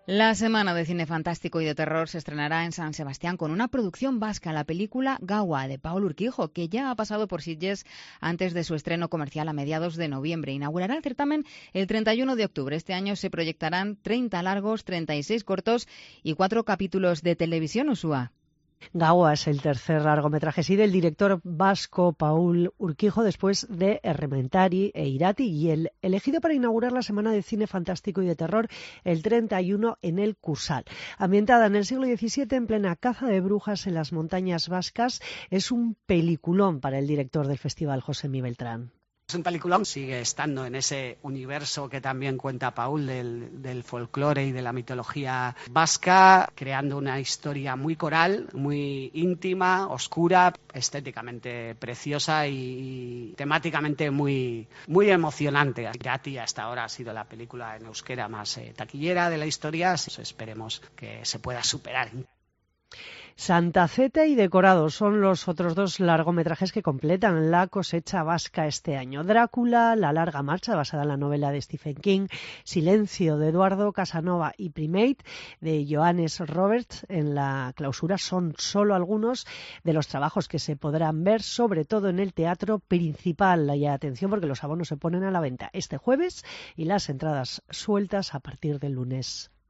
La Semana de Cine Fantástico y de Terror se estrenará en San Sebastián con una producción vasca, la película Gaua, de Paul Urquijo, que ya ha pasado por Sitges antes de su estreno comercial a mediados de noviembre. Inaugurará el certamen el 31 de octubre. Este año se proyectarán 30 largos, 36 cortos y 4 capítulos de televisión, Uxua. Gaua es el tercer largometraje, sí, del director vasco Paul Urquijo, después de Errementari e Irati, y el elegido para inaugurar la Semana de Cine Fantástico y de Terror el 31 en el Cusal. Ambientada en el siglo XVII, en plena caza de brujas en las montañas vascas, es un peliculón para el director del festival, Josemi Beltrán. Es un peliculón, sigue estando en ese universo que también cuenta Paul del folclore y de la mitología vasca, creando una historia muy coral, muy íntima, oscura, estéticamente preciosa y temáticamente muy emocionante. Irati hasta ahora ha sido la película en euskera más taquillera de la historia, esperemos que se pueda superar. Santa Zeta y Decorado son los otros dos largometrajes que completan la cosecha vasca este año. Drácula, La larga marcha, basada en la novela de Stephen King, Silencio, de Eduardo Casanova, y Primate, de Johannes Roberts, en la clausura, son solo algunos de los trabajos que se podrán ver, sobre todo en el Teatro Principal. Y atención, porque los abonos se ponen a la venta este jueves y las entradas sueltas a partir del lunes.